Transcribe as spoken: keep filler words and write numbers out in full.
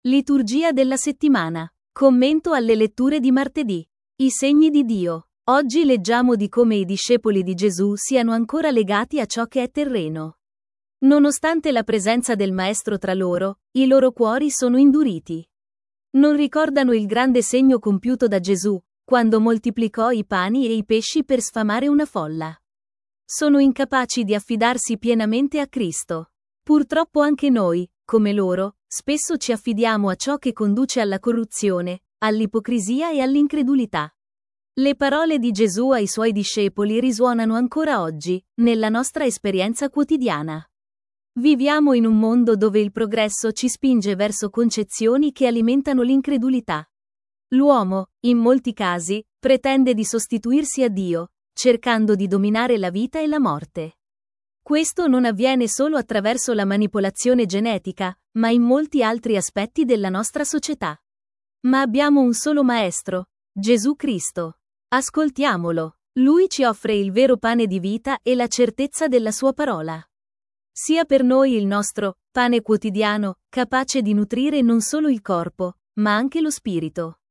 Liturgia della settimana. Commento alle letture di martedì. I segni di Dio. Oggi leggiamo di come i discepoli di Gesù siano ancora legati a ciò che è terreno. Nonostante la presenza del Maestro tra loro, i loro cuori sono induriti. Non ricordano il grande segno compiuto da Gesù, quando moltiplicò i pani e i pesci per sfamare una folla. Sono incapaci di affidarsi pienamente a Cristo. Purtroppo anche noi, come loro, spesso ci affidiamo a ciò che conduce alla corruzione, all'ipocrisia e all'incredulità. Le parole di Gesù ai suoi discepoli risuonano ancora oggi, nella nostra esperienza quotidiana. Viviamo in un mondo dove il progresso ci spinge verso concezioni che alimentano l'incredulità. L'uomo, in molti casi, pretende di sostituirsi a Dio, cercando di dominare la vita e la morte. Questo non avviene solo attraverso la manipolazione genetica, ma in molti altri aspetti della nostra società. Ma abbiamo un solo Maestro, Gesù Cristo. Ascoltiamolo. Lui ci offre il vero pane di vita e la certezza della sua parola. Sia per noi il nostro pane quotidiano, capace di nutrire non solo il corpo, ma anche lo spirito.